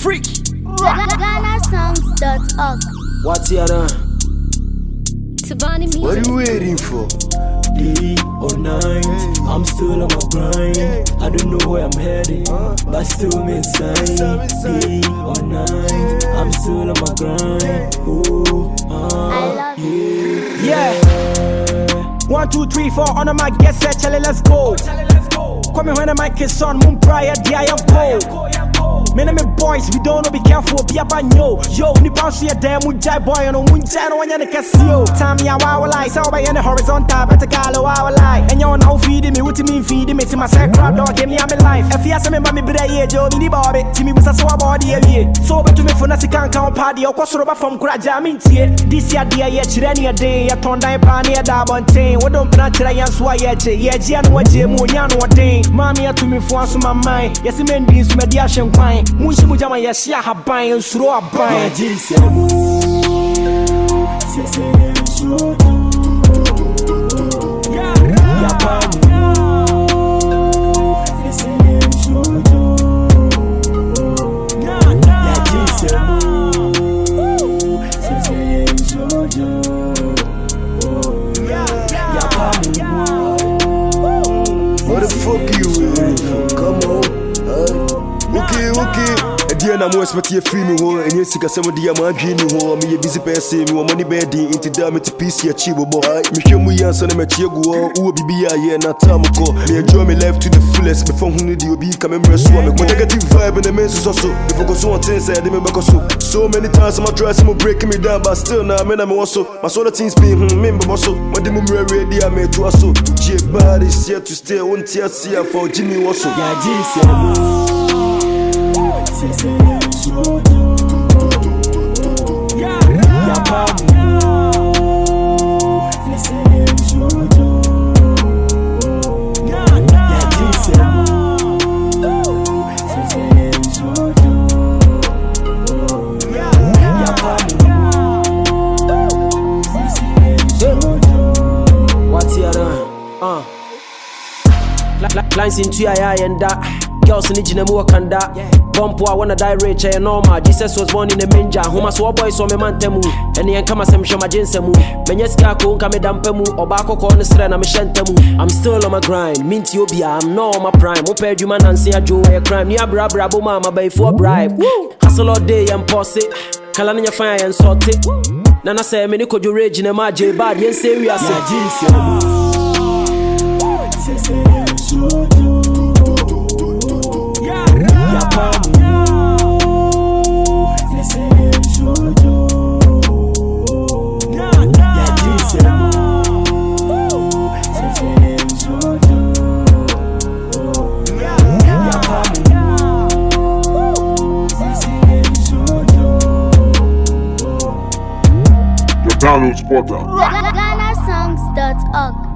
freak. GhanaSongs.org. What's the other? Tabani music. What are you waiting for? Day or night, I'm still on my grind. I don't know where I'm heading, but still I'm inside. Day or night, I'm still on my grind. Oh, I love you. yeah. 1, 2, 3, 4 on the mic, get set, tell it, let's go. Come me when the mic is on, moon prior, I am cold. Men and me boys, we don't know, be careful, be a banyo. Yo, ni bounce your damn moon jai boy, and moon jai, no one can see you. Time ya wow lie, so by in the horizontal, better call wow lie. And you're now feeding me, what you mean feeding me to my sacred dog, give me a life. If you ask me, mommy, but I Joe, me bobby, Timmy was a so body of ye. So, but to me for nothing can't count party, or cross over from Graja, mean tea. This year, dear, yet, any day, a ton die panny, a dab on tain. What don't plant I am swayet, yet, Jan, what Jim, Yan, what day. Mammy, to me for once my mind. Yes, men beans, mediation pine. Munshi mujama ya shia habai and suro abai. What the fuck you waiting for? Come on. Okay. Dear, I'm most of your free me, and yes, some of the Amagini who me a busy person, me money bedding into damn it to piece your chibo boy. Me show me answer them at Chigo, who will be a year, not Tamako. Me enjoy me life to the fullest before who need you be coming swami. But negative vibe in the men's also. If I go so on things, I didn't back so many times I'm trying some breaking me down, but still now I'm also. My sort of things being member also. My demon ready, I made to us so. J body's here to stay on TSC for Jimmy also. Yeah, Lines into your eye and that. Girls in the gym work and that. Bump I wanna die rich and normal. Jesus was born in a manger. Who must war boys on me mantemu. And the come as I'm sure my jinsemu. Benyeska ko come dampemu. Obako corner strand I'm shantemu. I'm still on my grind. Mint Yobia, I'm no on my prime. Ope you man and say a Joe a crime. Nia bra bo mama by for bribe. Hustle all day and posse. Kalania fire and sort it. Nana say me niko jo rage in a maje bad. Yen serious. Download Spotter. GhanaSongs.org.